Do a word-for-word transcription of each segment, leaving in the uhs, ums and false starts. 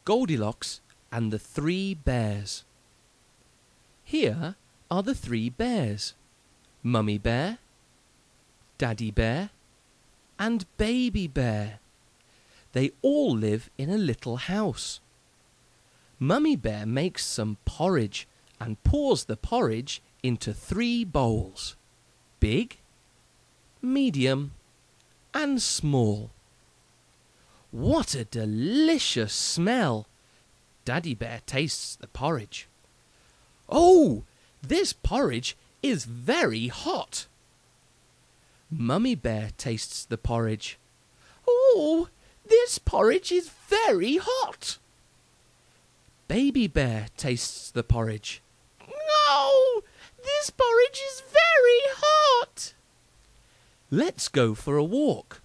Goldilocks and the Three Bears. Here are the three bears: Mummy Bear, Daddy Bear, and Baby Bear. They all live in a little house. Mummy Bear makes some porridge and pours the porridge into three bowls: big, medium, and small. What a delicious smell! Daddy Bear tastes the porridge. Oh, this porridge is very hot. Mummy Bear tastes the porridge. Oh, this porridge is very hot. Baby Bear tastes the porridge. No, this porridge is very hot. Let's go for a walk.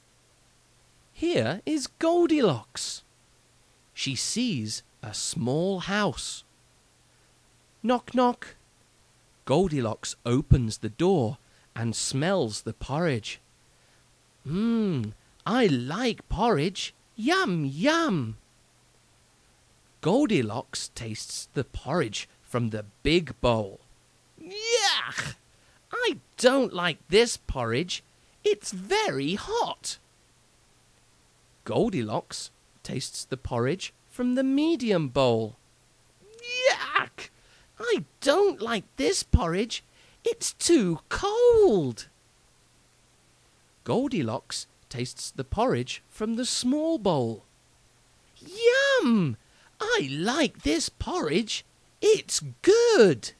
Here is Goldilocks. She sees a small house. Knock, knock. Goldilocks opens the door and smells the porridge. Mmm, I like porridge. Yum, yum. Goldilocks tastes the porridge from the big bowl. Yuck! I don't like this porridge. It's very hot. Goldilocks tastes the porridge from the medium bowl. Yuck! I don't like this porridge. It's too cold. Goldilocks tastes the porridge from the small bowl. Yum! I like this porridge. It's good.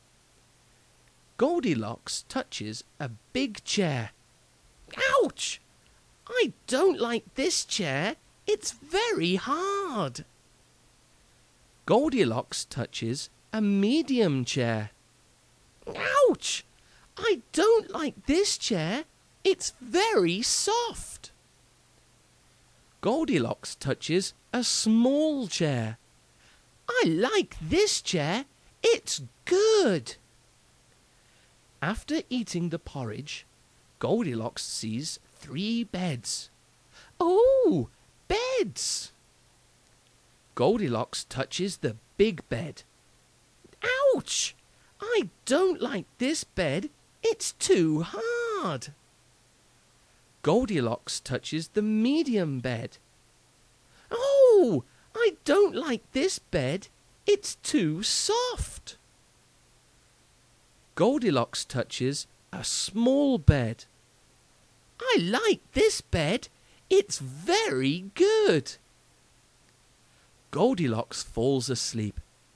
Goldilocks touches a big chair. Ouch! I don't like this chair. It's very hard. Goldilocks touches a medium chair. Ouch! I don't like this chair. It's very soft. Goldilocks touches a small chair. I like this chair. It's good. After eating the porridge, Goldilocks sees three beds. Oh, beds! Goldilocks touches the big bed. Ouch! I don't like this bed. It's too hard. Goldilocks touches the medium bed. Oh, I don't like this bed. It's too soft. Goldilocks touches a small bed. I like this bed. It's very good. Goldilocks falls asleep.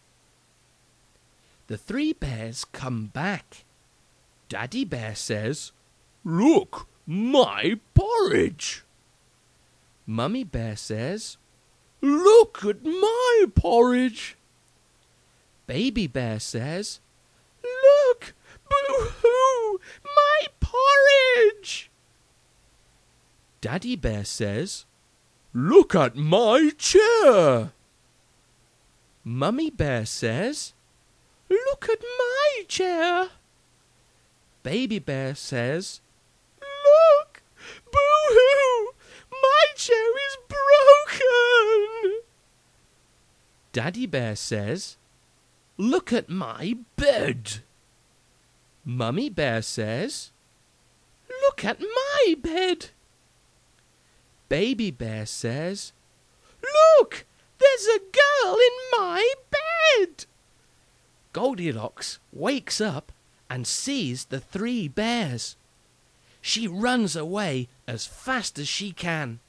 The three bears come back. Daddy Bear says, "Look, my porridge." Mummy Bear says, "Look at my porridge." Baby Bear says, "Look, boo-hoo, my porridge." Daddy Bear says, "Look at my chair." Mummy Bear says, "Look at my chair." Baby Bear says, "Look, boo-hoo, my chair is broken." Daddy Bear says, "Look at my bed." Mummy Bear says, "Look at my bed." Baby Bear says, "Look, there's a girl in my bed." Goldilocks wakes up and sees the three bears. She runs away as fast as she can.